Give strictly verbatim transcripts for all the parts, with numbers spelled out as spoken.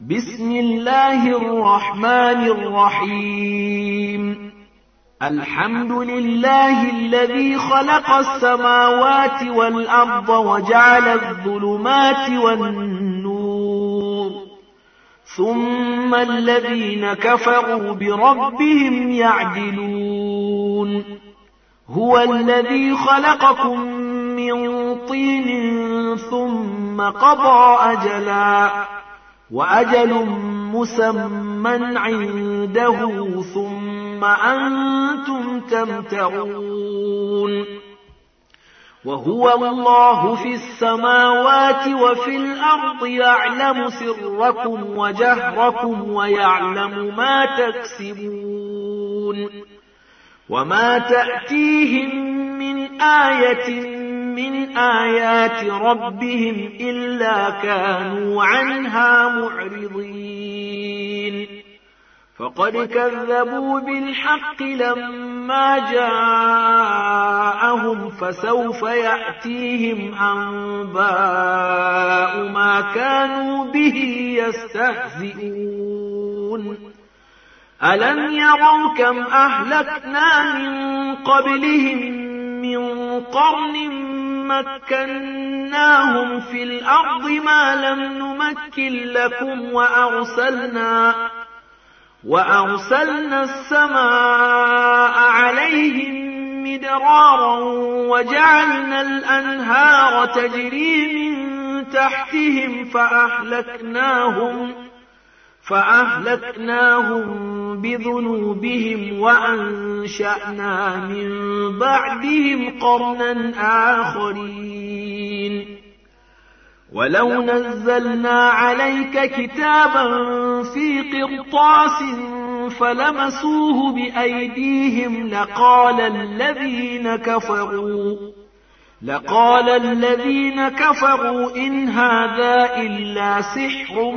بسم الله الرحمن الرحيم. الحمد لله الذي خلق السماوات والأرض وجعل الظلمات والنور، ثم الذين كفروا بربهم يعدلون. هو الذي خلقكم من طين ثم قضى أجلا، وأجل مسمى عنده، ثم أنتم تمترون. وهو الله في السماوات وفي الأرض، يعلم سركم وجهركم ويعلم ما تكسبون. وما تأتيهم من آية من آيات ربهم إلا كانوا عنها معرضين. فقد كذبوا بالحق لما جاءهم، فسوف يأتيهم أنباء ما كانوا به يستهزئون. ألم يروا كم أهلكنا من قبلهم من قرن مكناهم في الأرض ما لم نمكن لكم، وأرسلنا وأرسلنا السماء عليهم مدرارا، وجعلنا الأنهار تجري من تحتهم فأهلكناهم فأهلكناهم بذنوبهم، وأنشأنا من بعدهم قرنا آخرين. ولو نزلنا عليك كتابا في قرطاس فلمسوه بأيديهم لقال الذين كفروا لقال الذين كفروا إن هذا إلا سحر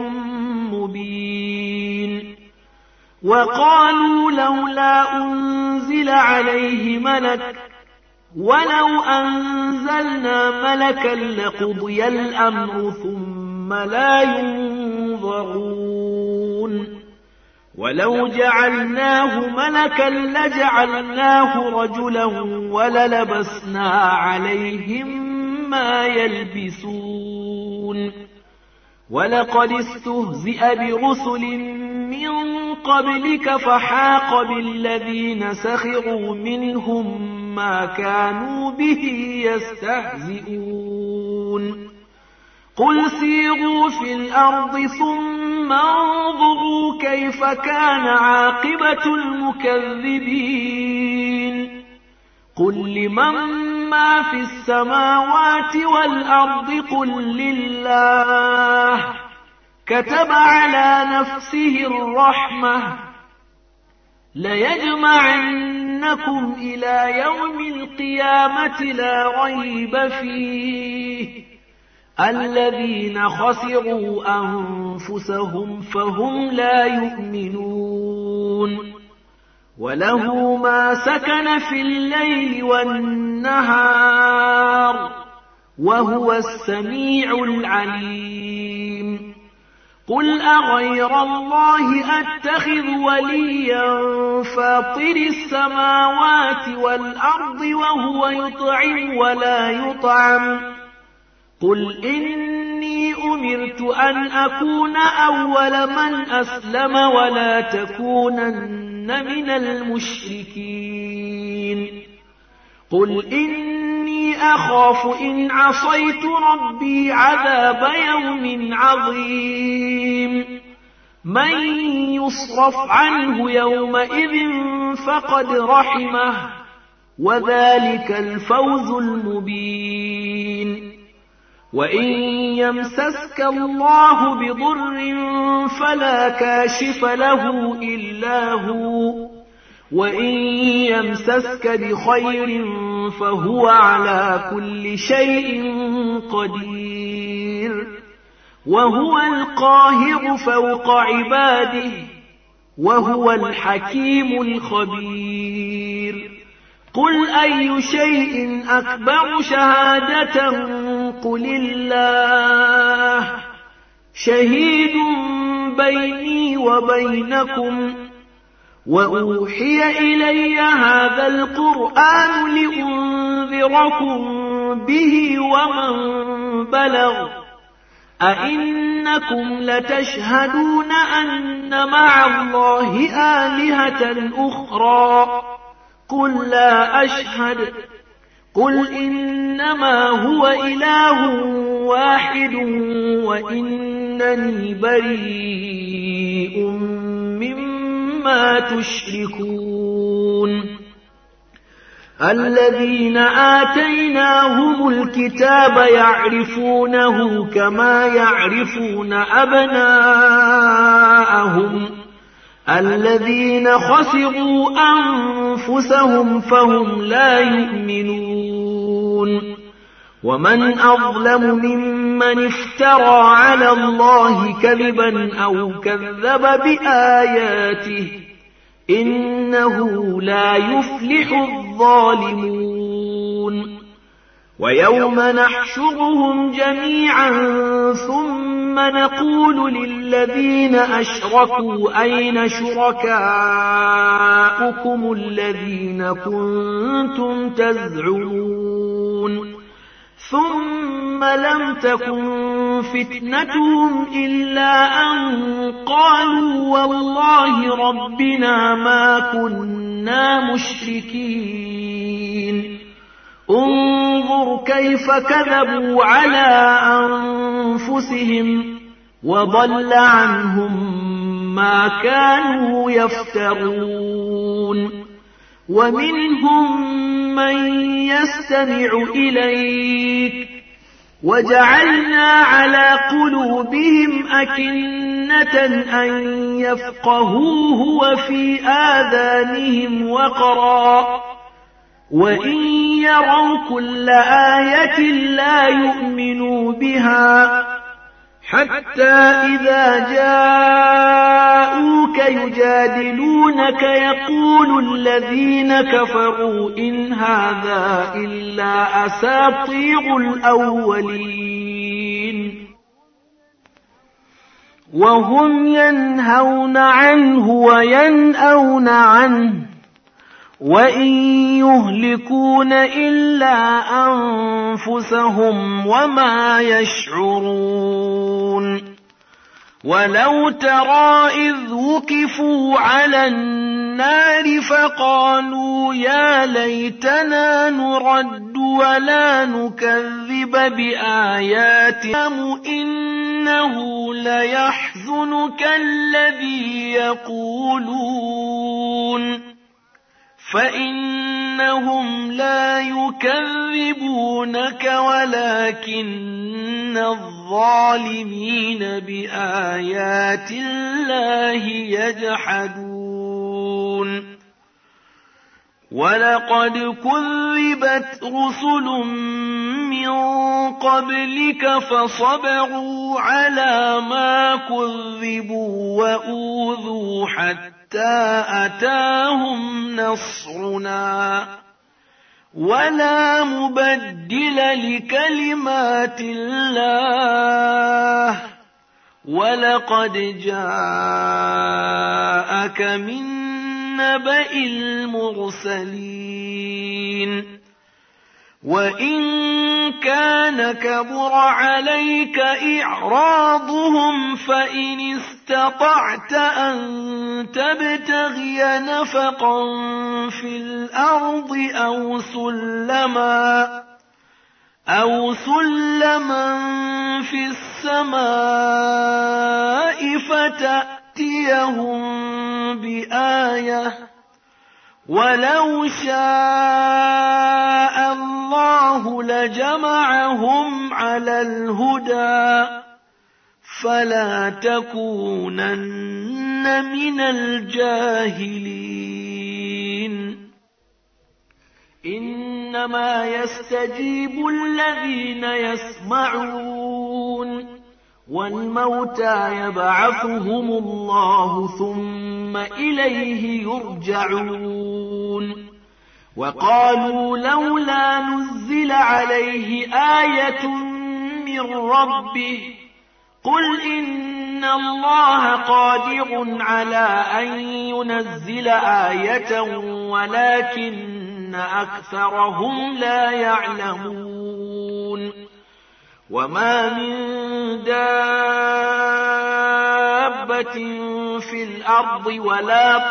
مبين. وقالوا لولا أنزل عليه ملك، ولو أنزلنا ملكا لقضي الأمر ثم لا ينظرون. ولو جعلناه ملكا لجعلناه رجلا وللبسنا عليهم ما يلبسون. ولقد استهزئ برسل من قبلك فحاق بالذين سخروا منهم ما كانوا به يستهزئون. قل سيروا في الأرض ثم انظروا كيف كان عاقبة المكذبين. قل لمن ما في السماوات والأرض قل لله، كتب على نفسه الرحمة ليجمعنكم إلى يوم القيامة لا ريب فيه، الذين خسروا أنفسهم فهم لا يؤمنون. وله ما سكن في الليل والنهار، وهو السميع العليم. قل أغير الله أتخذ وليا فاطر السماوات والأرض وهو يطعم ولا يطعم؟ قل إني أمرت أن أكون أول من أسلم ولا تكونن من المشركين. قل إني أخاف إن عصيت ربي عذاب يوم عظيم. من يصرف عنه يومئذ فقد رحمه، وذلك الفوز المبين. وإن يمسسك الله بضر فلا كاشف له إلا هو، وإن يمسسك بخير فهو على كل شيء قدير. وهو القاهر فوق عباده، وهو الحكيم الخبير. قل أي شيء أكبر شهادة؟ قل الله. شهيد بيني وبينكم وأوحي إلي هذا القرآن لأنذركم به ومن بلغ أئنكم لتشهدون أن مع الله آلهة أخرى قل لا أشهد قل إنما هو إله واحد وإنني بريء مما تشركون الذين آتيناهم الكتاب يعرفونه كما يعرفون أبناءهم الذين خسروا أنفسهم فهم لا يؤمنون ومن أظلم ممن افترى على الله كذبا أو كذب بآياته إنه لا يفلح الظالمون ويوم نحشرهم جميعا ثم نقول للذين أشركوا أين شركاؤكم الذين كنتم تزعمون ثم لم تكن فتنتهم إلا أن قالوا والله ربنا ما كنا مشركين انظر كيف كذبوا على أنفسهم وضل عنهم ما كانوا يفترون ومنهم من يستمع إليك وجعلنا على قلوبهم أكنة أن يفقهوه وفي آذانهم وقرا وإن يروا كل آية لا يؤمنوا بها حتى إذا جاءوك يجادلونك يقول الذين كفروا إن هذا إلا أساطير الأولين وهم ينهون عنه وينأون عنه وإن يهلكون إلا أنفسهم وما يشعرون ولو ترى إذ وقفوا على النار فقالوا يا ليتنا نرد ولا نكذب بآياتنا إنه ليحزنك الذي يقولون فإنهم لا يكذبونك ولكن الظالمين بآيات الله يجحدون ولقد كذبت رسل من قبلك فصبروا على ما كذبوا وأوذوا حتى أتاهم نصرنا ولا مبدل لكلمات الله ولقد جاءك من نبأ المرسلين وإن كان كبر عليك إعراضهم فإن استطعت أن تبتغي نفقا في الأرض أو سلما أو سلما في السماء فتأتيهم بآية ولو شاء الله لجمعهم على الهدى فلا تكونن من الجاهلين إنما يستجيب الذين يسمعون والموتى يبعثهم الله ثم إليه يرجعون وقالوا لولا نزل عليه آية من ربه قل إن إن الله قادر على أن ينزل آية ولكن أكثرهم لا يعلمون وما من دابة في الأرض ولا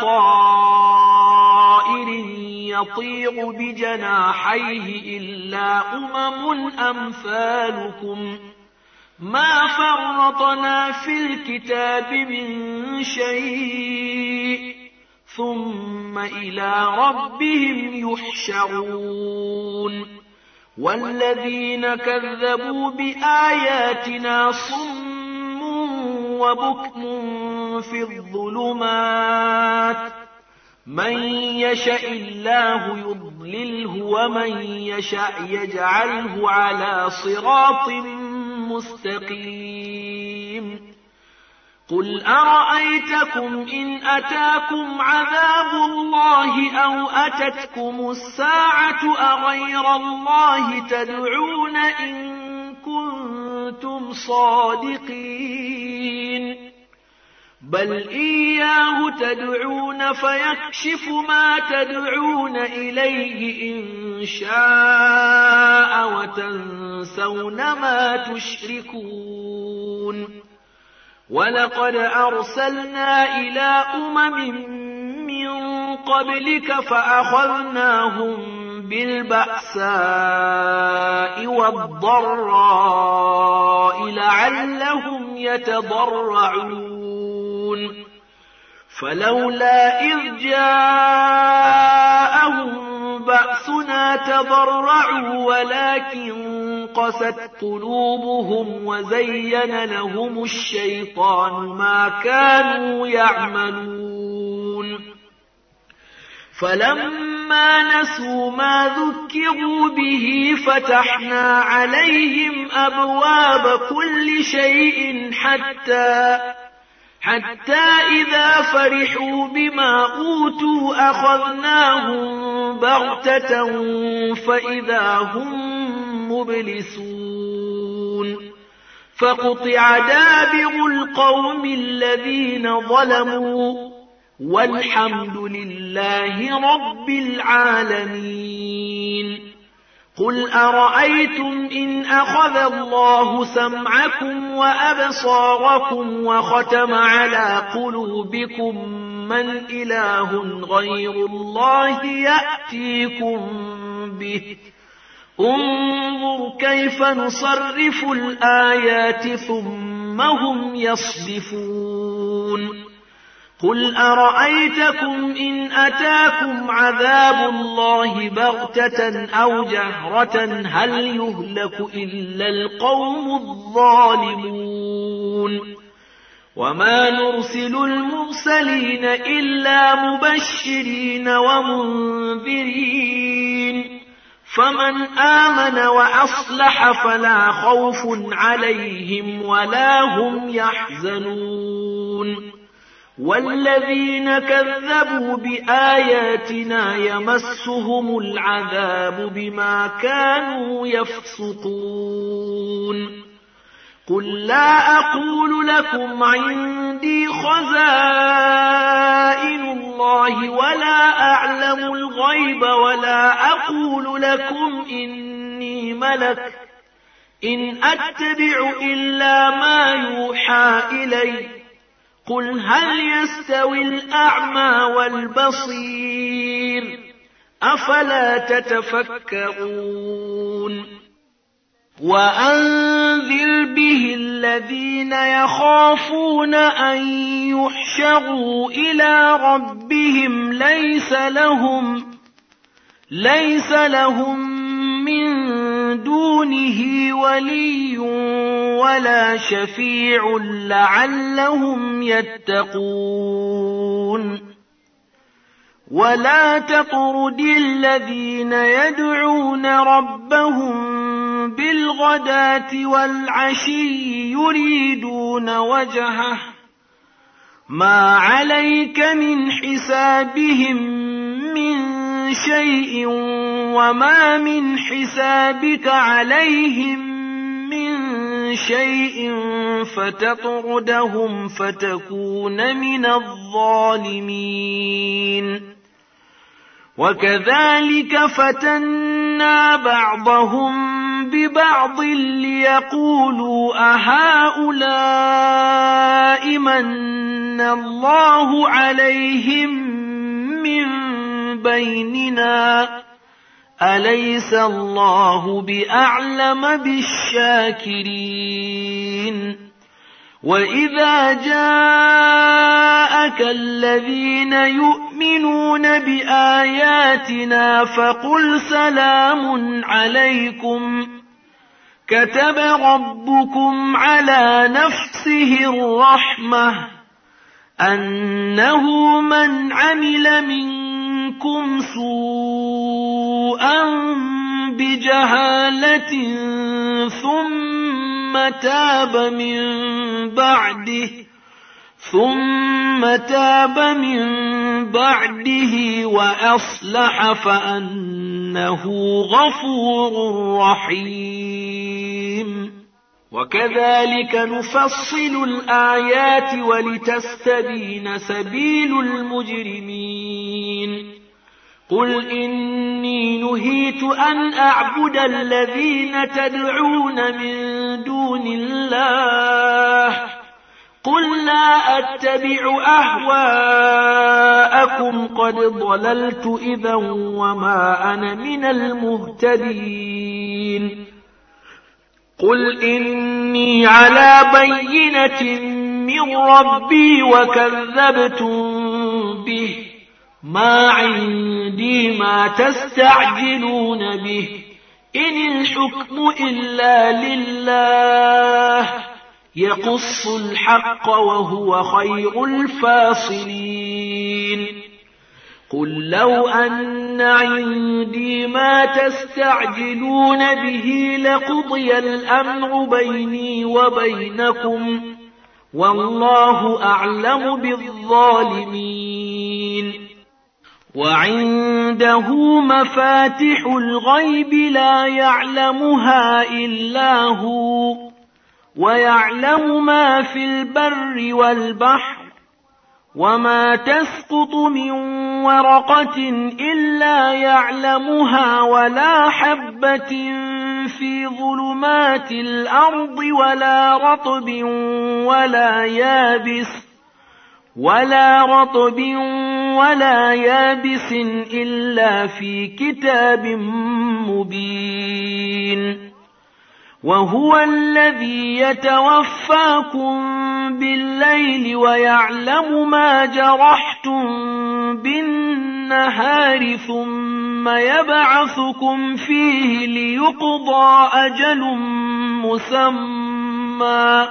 طائر يطير بجناحيه إلا أمم أمثالكم ما فرطنا في الكتاب من شيء ثم إلى ربهم يحشرون والذين كذبوا بآياتنا صم وبكم في الظلمات من يشاء الله يضلله ومن يشاء يجعله على صراط مستقيم قل أرأيتكم إن أتاكم عذاب الله أو أتتكم الساعة أغير الله تدعون إن كنتم صادقين بل إياه تدعون فيكشف ما تدعون إليه إن شاء وتنسون ما تشركون ولقد أرسلنا إلى أمم من قبلك فأخذناهم بالبأساء والضراء لعلهم يتضرعون فلولا إذ جاءهم بأسنا تضرعوا ولكن قست قلوبهم وزين لهم الشيطان ما كانوا يعملون فلما نسوا ما ذكروا به فتحنا عليهم أبواب كل شيء حتى حتى إذا فرحوا بما أوتوا أخذناهم بغتة فإذا هم مبلسون فقطع دابر القوم الذين ظلموا والحمد لله رب العالمين قل أرأيتم إن أخذ الله سمعكم وأبصاركم وختم على قلوبكم من إله غير الله يأتيكم به انظر كيف نصرف الآيات ثم هم يصدفون قل أرأيتكم إن أتاكم عذاب الله بغتة أو جهرة هل يهلك إلا القوم الظالمون وما نرسل المرسلين إلا مبشرين ومنذرين فمن آمن وأصلح فلا خوف عليهم ولا هم يحزنون والذين كذبوا بآياتنا يمسهم العذاب بما كانوا يفسقون قل لا أقول لكم عندي خزائن الله ولا أعلم الغيب ولا أقول لكم إني ملك إن أتبع إلا ما يوحى إلي قل هل يستوي الأعمى والبصير أفلا تتفكرون وأنذر به الذين يخافون أن يحشروا إلى ربهم ليس لهم ليس لهم من دونه ولي ولا شفيع لعلهم يتقون ولا تطرد الذين يدعون ربهم بالغداة والعشي يريدون وجهه ما عليك من حسابهم من شيء وما من حسابك عليهم من شيء فتطردهم فتكون من الظالمين وكذلك فتنا بعضهم ببعض ليقولوا أهؤلاء من الله عليهم من بيننا أليس الله بأعلم بالشاكرين وإذا جاءك الذين يؤمنون بآياتنا فقل سلام عليكم كتب ربكم على نفسه الرحمة أنه من عمل منكم سوءا بجهالة ثم تاب من بعده ثم تاب من بعده وأصلح فأنه غفور رحيم وكذلك نفصل الآيات ولتستبين سبيل المجرمين قل إني نهيت أن أعبد الذين تدعون من دون الله قل لا أتبع أهواءكم قد ضللت إذا وما أنا من المهتدين قل إني على بينة من ربي وكذبتم به ما عندي ما تستعجلون به إن الحكم إلا لله يقص الحق وهو خير الفاصلين قل لو أن عندي ما تستعجلون به لقضي الأمر بيني وبينكم والله أعلم بالظالمين وعنده مفاتح الغيب لا يعلمها إلا هو ويعلم ما في البر والبحر وما تسقط من ورقة إلا يعلمها ولا حبة في ظلمات الأرض ولا رطب ولا يابس ولا رطب ولا يابس إلا في كتاب مبين وهو الذي يتوفاكم بالليل ويعلم ما جرحتم بالنهار ثم يبعثكم فيه ليقضى أجل مسمى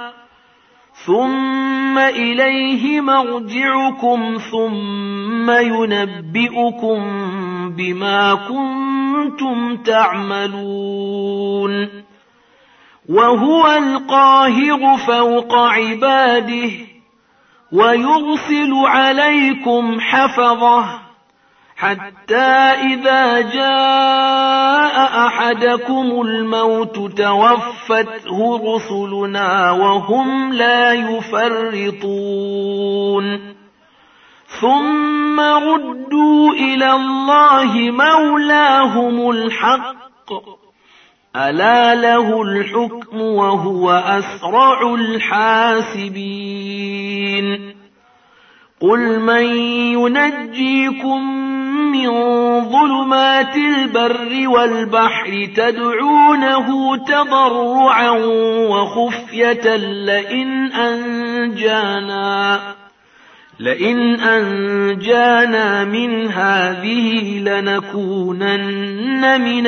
ثم إليه مرجعكم ثم ينبئكم بما كنتم تعملون وهو القاهر فوق عباده ويرسل عليكم حفظه حتى إذا جاء أحدكم الموت توفته رسلنا وهم لا يفرطون ثم ردوا إلى الله مولاهم الحق ألا له الحكم وهو أسرع الحاسبين قل من ينجيكم من ظلمات البر والبحر تدعونه تضرعا وخفية لئن أنجانا لئن أنجانا من هذه لنكونن من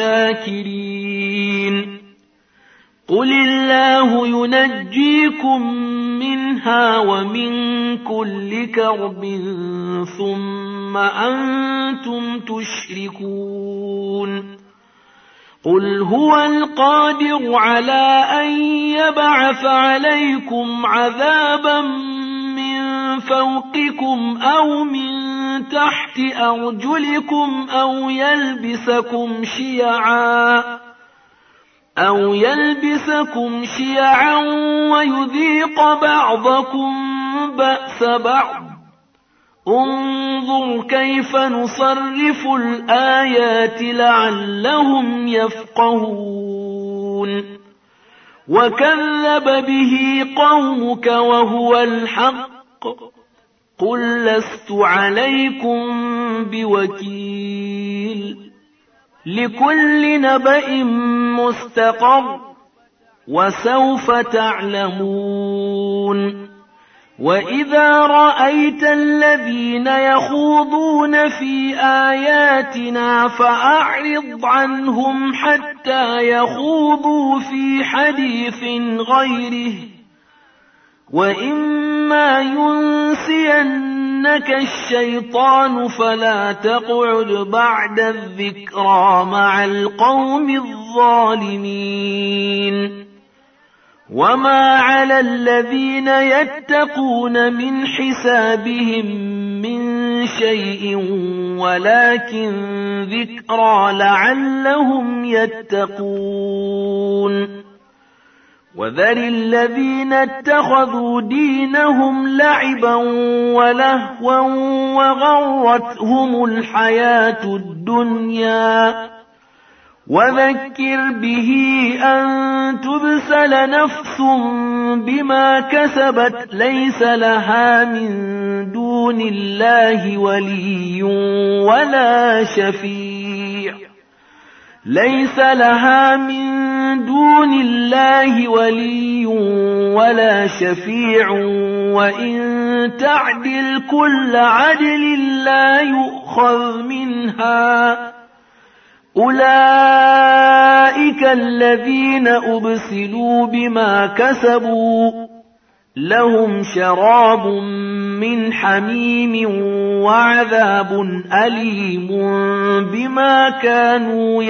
الشاكرين قل الله ينجيكم منها ومن كل كرب ثم أنتم تشركون قل هو القادر على أن يبعث عليكم عذابا من فوقكم أو من تحت أرجلكم أو يلبسكم شيعا أو يلبسكم شيعا ويذيق بعضكم بأس بعض. انظر كيف نصرف الآيات لعلهم يفقهون. وكذب به قومك وهو الحق قل لست عليكم بوكيل. لكل نبأ مستقر وسوف تعلمون. وإذا رأيت الذين يخوضون في آياتنا فأعرض عنهم حتى يخوضوا في حديث غيره. وإما ينسينك الشيطان فلا تقعد بعد الذكرى مع القوم الظالمين. وما على الذين يتقون من حسابهم من شيء ولكن ذكرى لعلهم يتقون. وذر الذين اتخذوا دينهم لعبا ولهوا وغرتهم الحياة الدنيا. وذكر به أن تبسل نفس بما كسبت ليس لها من دون الله ولي ولا شفيع ليس لها من دون الله ولي ولا شفيع وإن تعدل كل عدل لا يؤخذ منها. أولئك الذين أبسلوا بما كسبوا لهم شراب من حميم وعذاب أليم بما كانوا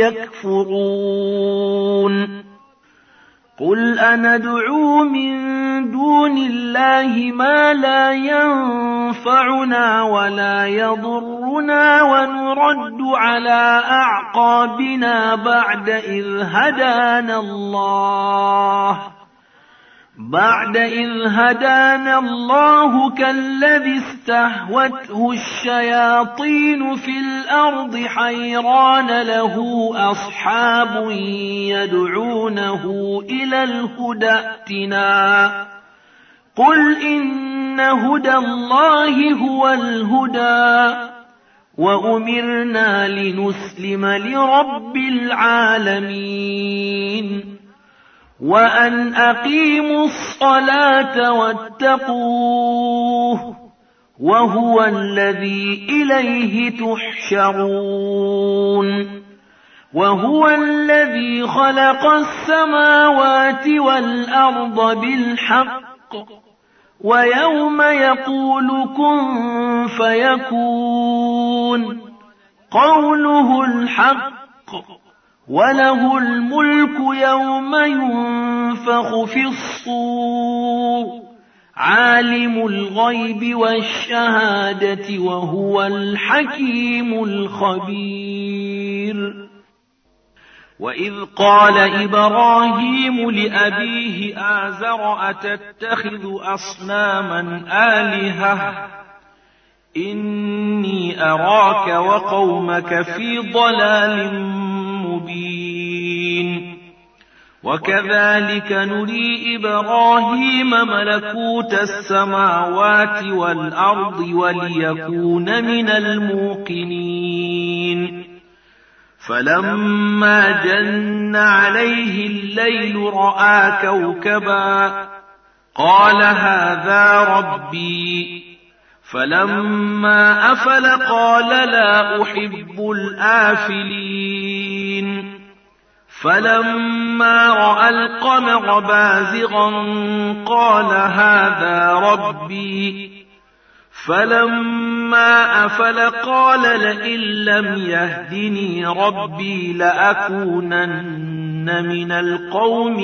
يكفرون. قل أندعو من دون الله ما لا ينفعنا ولا يضرنا ونرد على أعقابنا بعد إذ هدانا الله بعد إذ هدانا الله كالذي استهوته الشياطين في الأرض حيران له أصحاب يدعونه إلى الهدى ائتنا. قل إن هدى الله هو الهدى وأمرنا لنسلم لرب العالمين. وأن أقيموا الصلاة واتقوه وهو الذي إليه تحشرون. وهو الذي خلق السماوات والأرض بالحق ويوم يقول كن فيكون قوله الحق وله الملك يوم ينفخ في الصور عالم الغيب والشهادة وهو الحكيم الخبير. وإذ قال إبراهيم لأبيه آزر أتتخذ أصناما آلهة إني أراك وقومك في ضلال مبين. وكذلك نري إبراهيم ملكوت السماوات والأرض وليكون من الموقنين. فلما جن عليه الليل رأى كوكبا قال هذا ربي. فلما أفل قال لا أحب الآفلين. فلما رأى القمر بازغا قال هذا ربي. فلما أفل قال لئن لم يهدني ربي لأكونن من القوم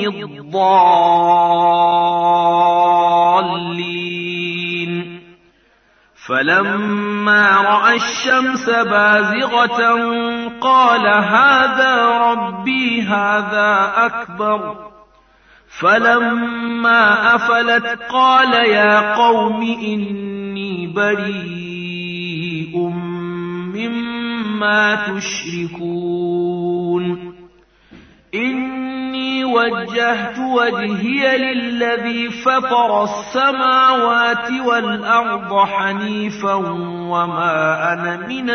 الضالين. فلما رأى الشمس بازغة قال هذا ربي هذا أكبر فلما أفلت قال يا قوم إني بريء مما تشركون إني وجهت وجهي للذي فطر السماوات والأرض حنيفا وما أنا من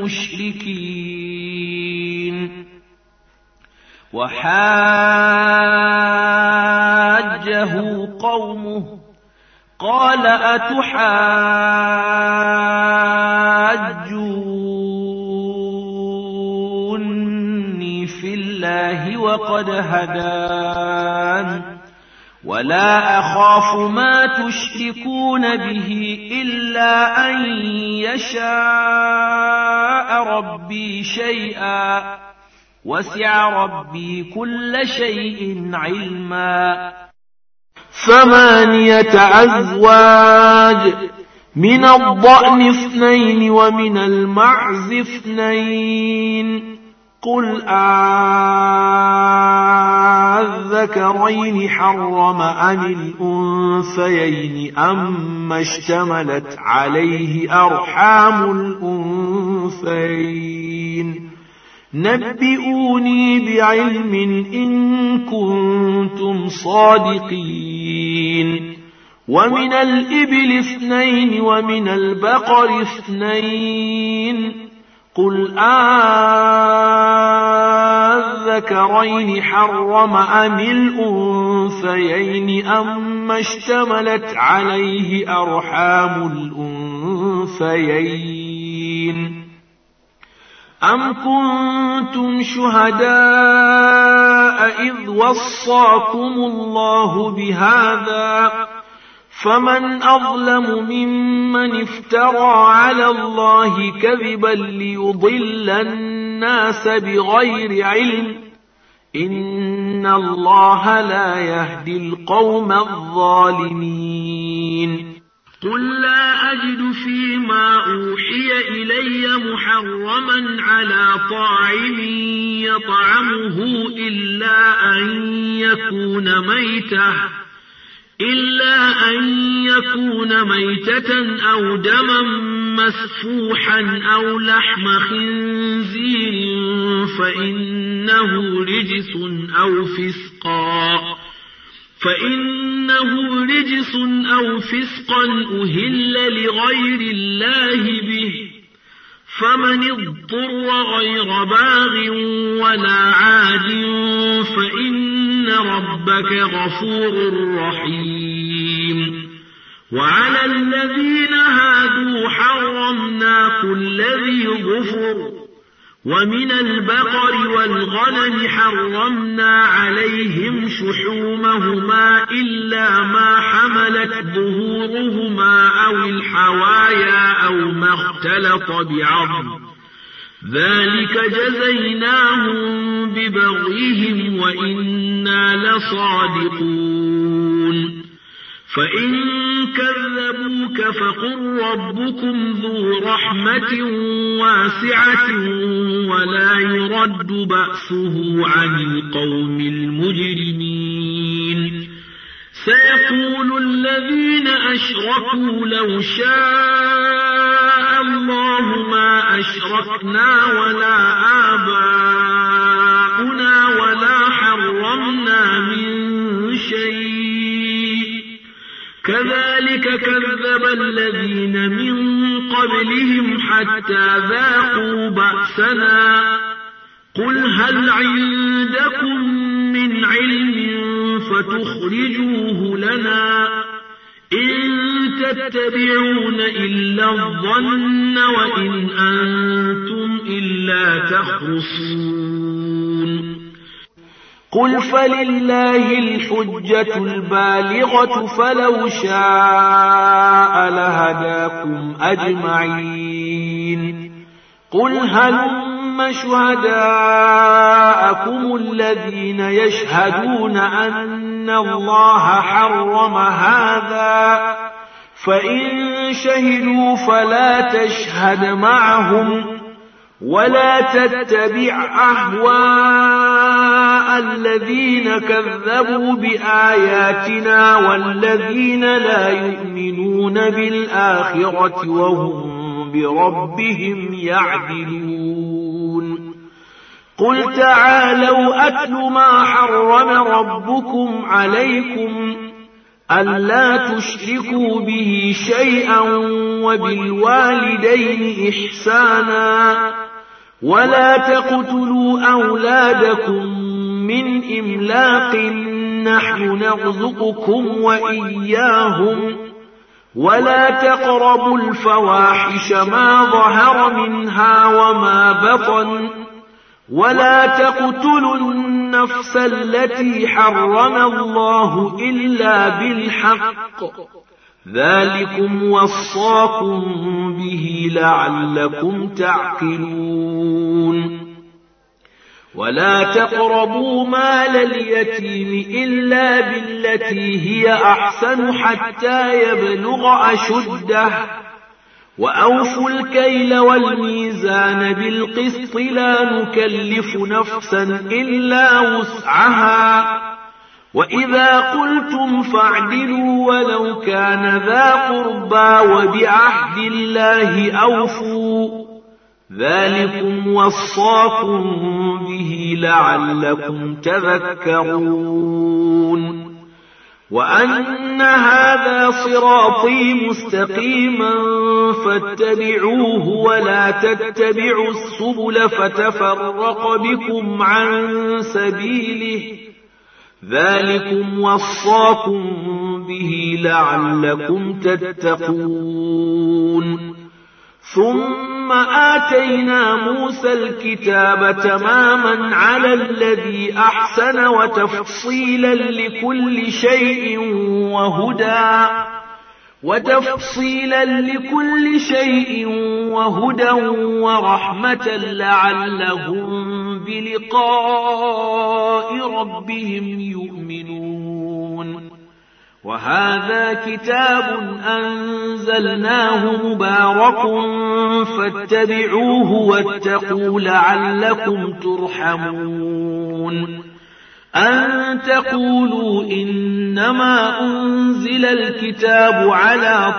المشركين وحاجه قومه قال أتحاجوني في الله وقد هدان ولا أخاف ما تشركون به إلا أن يشاء ربي شيئا وسع ربي كل شيء علما ثمانية أزواج من الضأن اثنين ومن المعز اثنين قل أذكرين حرم أم الأنثيين أما اشتملت عليه أرحام الأنثيين نبئوني بعلم إن كنتم صادقين ومن الإبل اثنين ومن البقر اثنين قل أذكرين حرم أم الأنثيين أما اشتملت عليه أرحام الأنثيين أم كنتم شهداء إذ وصاكم الله بهذا فمن أظلم ممن افترى على الله كذبا ليضل الناس بغير علم إن الله لا يهدي القوم الظالمين قل لا أجد فيما أوحي إلي محرما على طاعم يطعمه إلا أن يكون ميتة إلا أن يكون ميتة أو دما مسفوحا أو لحم خنزير فإنه رجس أو فسقا فإنه رجس أو فسقا أهل لغير الله به فمن اضطر غير باغ ولا عاد فإن ربك غفور رحيم وعلى الذين هادوا حرمنا كل ذي ظفر ومن البقر والغنم حرمنا عليهم شحومهما إلا ما حملت ظهورهما أو الحوايا أو ما اختلط بعظم ذلك جزيناهم ببغيهم وإنا لصادقون فإن كذبوك فقل ربكم ذو رحمة واسعة ولا يرد بأسه عن القوم المجرمين سيقول الذين أشركوا لو شاء الله ما أشركنا ولا آباؤنا ولا حرمنا من شيء كذلك كذب الذين من قبلهم حتى ذاقوا بأسنا قل هل عندكم من علم فتخرجوه لنا إن تتبعون إلا الظن وإن أنتم إلا تخرصون قل فلله الحجة البالغة فلو شاء لهداكم أجمعين قل هلم شهداءكم الذين يشهدون أن الله حرم هذا فإن شهدوا فلا تشهد معهم ولا تتبع أهواء الذين كذبوا بآياتنا والذين لا يؤمنون بالآخرة وهم بربهم يعدلون قل تعالوا أتل ما حرم ربكم عليكم ألا تشركوا به شيئا وبالوالدين إحسانا ولا تقتلوا أولادكم من إملاق نحن نرزقكم وإياهم ولا تقربوا الفواحش ما ظهر منها وما بطن ولا تقتلوا النفس التي حرم الله إلا بالحق ذلكم وصاكم به لعلكم تعقلون ولا تقربوا مال اليتيم إلا بالتي هي أحسن حتى يبلغ أشده وأوفوا الكيل والميزان بالقسط لا نكلف نفسا إلا وسعها وإذا قلتم فاعدلوا ولو كان ذا قربى وبعهد الله أوفوا ذلكم وصاكم به لعلكم تذكرون وأن هذا صراطي مستقيما فاتبعوه ولا تتبعوا السبل فتفرق بكم عن سبيله ذلكم وصاكم به لعلكم تتقون ثم آتينا موسى الكتاب تماما على الذي أحسن وتفصيلا لكل شيء وهدى وتفصيلا لكل شيء وهدى ورحمة لعلهم بلقاء ربهم يؤمنون وهذا كتاب أنزلناه مبارك فاتبعوه واتقوا لعلكم ترحمون أن تقولوا إنما أنزل الكتاب على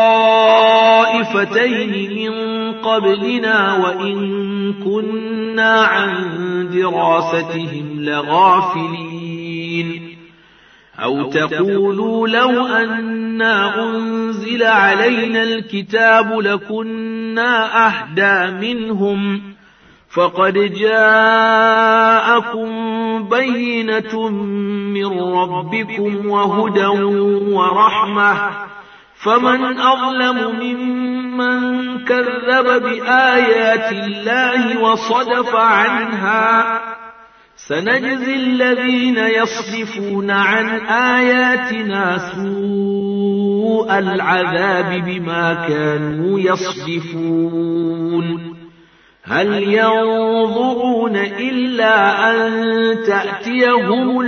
طائفتين من قبلنا وإن كنا عن دراستهم لغافلين أو تقولوا لو أنا أنزل علينا الكتاب لكنا أهدى منهم فقد جاءكم بينة من ربكم وهدى ورحمة فمن أظلم ممن كذب بآيات الله وصدف عنها سنجزي الذين يصدفون عن آياتنا سوء العذاب بما كانوا يصدفون هل ينظرون إلا أن تأتيهم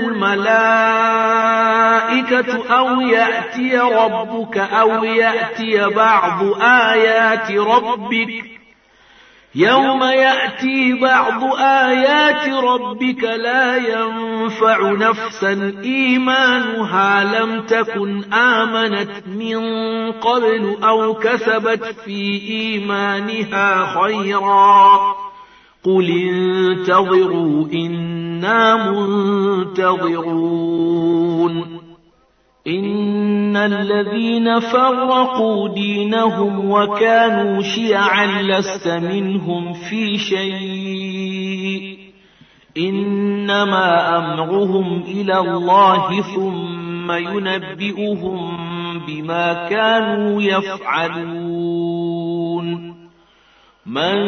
الملائكة أو يأتي ربك أو يأتي بعض آيات ربك يوم يأتي بعض آيات ربك لا ينفع نفسا إيمانها لم تكن آمنت من قبل أو كسبت في إيمانها خيرا قل انتظروا إنا منتظرون إن الذين فرقوا دينهم وكانوا شيعا لست منهم في شيء إنما أمرهم إلى الله ثم ينبئهم بما كانوا يفعلون من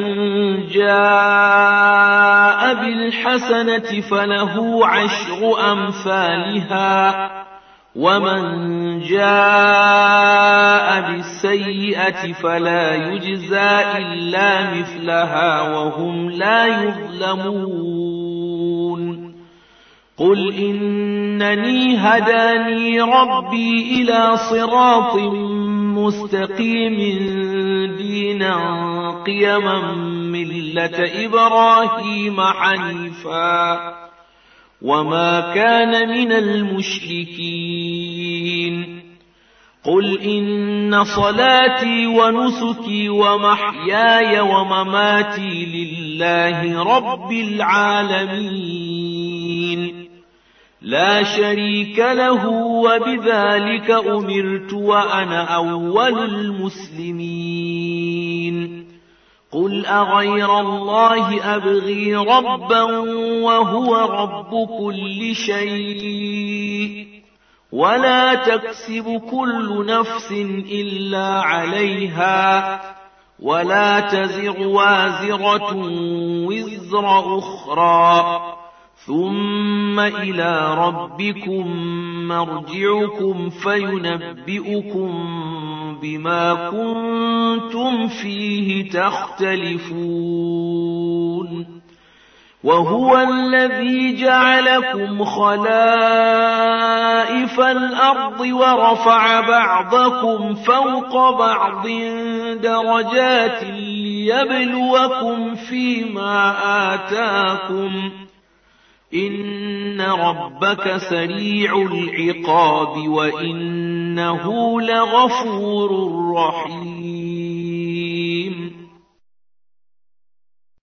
جاء بالحسنة فله عشر أمثالها ومن جاء بالسيئة فلا يجزى إلا مثلها وهم لا يظلمون قل إنني هداني ربي إلى صراط مستقيم دينا قيما ملة إبراهيم حنيفا وما كان من المشركين قل إن صلاتي ونسكي ومحياي ومماتي لله رب العالمين لا شريك له وبذلك أمرت وأنا أول المسلمين قل أغير الله أبغي ربا وهو رب كل شيء ولا تكسب كل نفس إلا عليها ولا تزر وازرة وزر أخرى ثم إلى ربكم مرجعكم فينبئكم بما كنتم فيه تختلفون وهو الذي جعلكم خلائف الأرض ورفع بعضكم فوق بعض درجات ليبلوكم فيما آتاكم إن ربك سريع العقاب وإنه لغفور رحيم